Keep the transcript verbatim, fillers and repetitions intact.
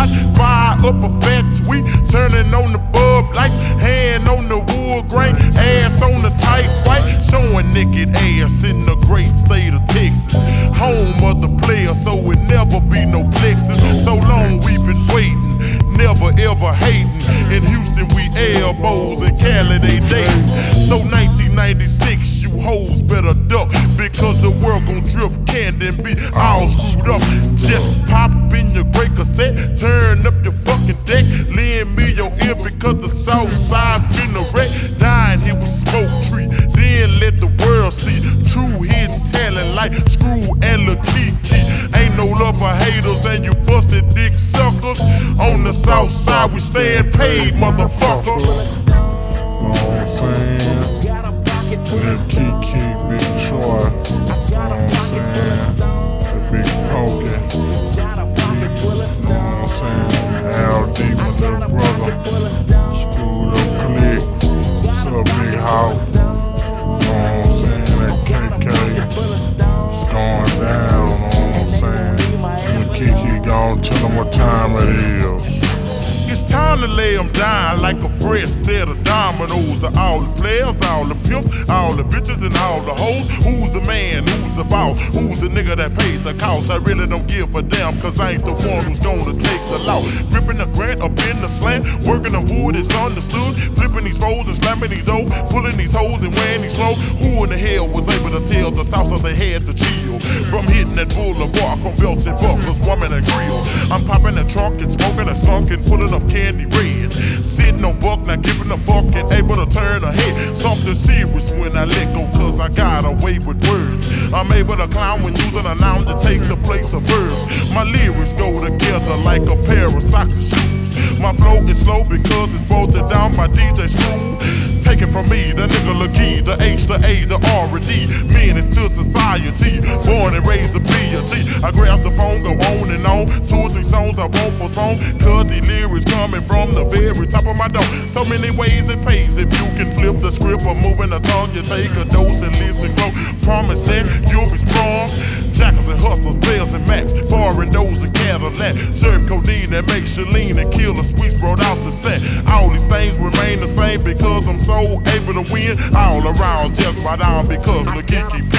shots, fire up a fat sweet, turning on the bulb lights, hand on the wood grain, ass on the tight white, showing naked ass in the great state of Texas, home of the players, so it never be no plexus. So long we been waiting, never ever hating. In Houston we elbows, in Cali they dating. So nineteen ninety-six, you hoes better duck, because the world gon' drip candy and be all screwed up. Just pop in your great cassette, turn up your fucking deck, lend me your ear because the south side finna wreck. Dying here with smoke tree, then let the world see true hidden talent like Screw and Lil Keke. Ain't no love for haters and you busted dick suckers. On the south side we stand paid, motherfucker. Know what I'm saying? Lil Keke, Big Troy. Know what I'm saying? The Big Pokey. Know what I'm saying? Al D, my little brother. Screwed up click. What's up, Big House? Know what I'm saying? That K K. It's going down. Know what I'm saying? Lil Keke gone, tell them what time it is. It's time to lay them down like a fresh set of dominoes. To all the players, all the pimps, all the bitches and all the hoes. Who's the man, who's the boss, who's the nigga that paid the cost? I really don't give a damn, cause I ain't the one who's gonna take the loss. Gripping the grant up in the slant, working the wood is understood. Flipping these foes and slamming these dough, pulling these hoes and wearing these clothes. Who in the hell was able to tell the south so they had to chill? From hitting that boulevard, from belts and buckles, woman and grill. I'm popping the trunk and smoking a skunk and pulling up candy red. Sitting on buck, not giving a fuck and able to turn ahead. Something serious when I let go, cause I got away with words. I'm able to clown when using a noun to take the place of verbs. My lyrics go together like a pair of socks and shoes. My flow is slow because it's bolted down by D J Screw. Take it from me, the nigga Lil the H, the A, the R, and D. Menace to society, born and raised to be a G. I grasp the phone, go on and on. Two or three songs I won't postpone, cause the lyrics coming from the very top of my dome. So many ways it pays if you can flip the script or moving the tongue. You take a dose and listen close. Promise that you'll be strong. Jackals and hustlers, players and max, foreign those and Cadillac. Serve codeine that makes you lean and kill the sweets brought out the set. All these things remain the same because I'm so able to win all around just by down because Lil Keke